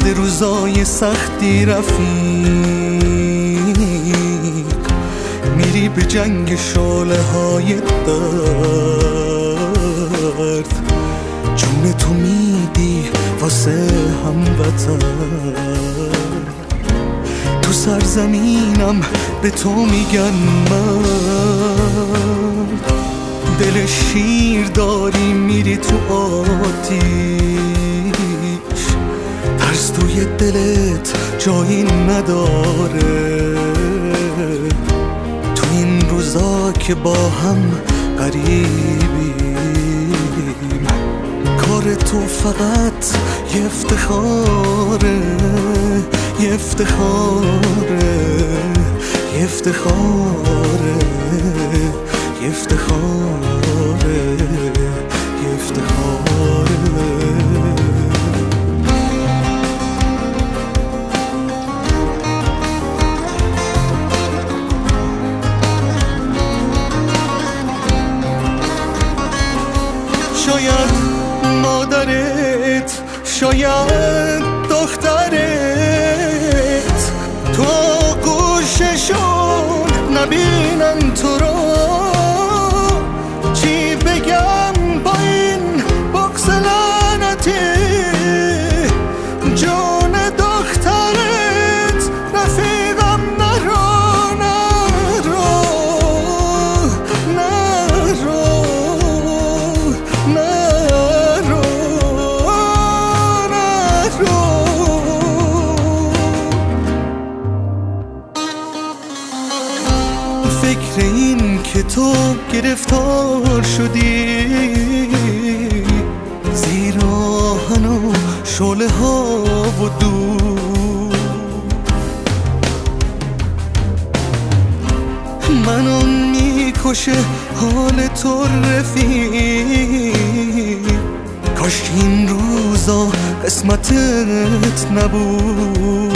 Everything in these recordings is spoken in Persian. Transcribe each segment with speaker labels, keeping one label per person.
Speaker 1: یاد روزای سختی رفیق، میری به جنگ شعله های درد، جون تو میدی واسه هموطن. تو سرزمینم به تو میگن من، دل شیر داری میری تو آتیش، ترس توی دلت جایی نداره. تو این روزا که با هم غریبیم، کار تو فقط یه افتخاره، یه افتخاره، یه افتخاره، یه افتخاره، یه افتخاره. شاید مادرت، شاید دخترت، تو آغوششون نبینن تو رو. چی بگم با این بغض لعنتی، جون دخترت رفیقم نرو، نرو، نرو، نرو، نرو. فکر این که تو گرفتار شدی زیر آهن و شعله ها و دود، منو میکشه حال تو رفیق. کاش این روزا قسمتت نبود.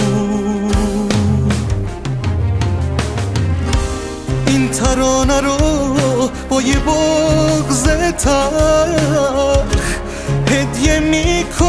Speaker 1: این ترانه رو با یه بغض تلخ هدیه میکنم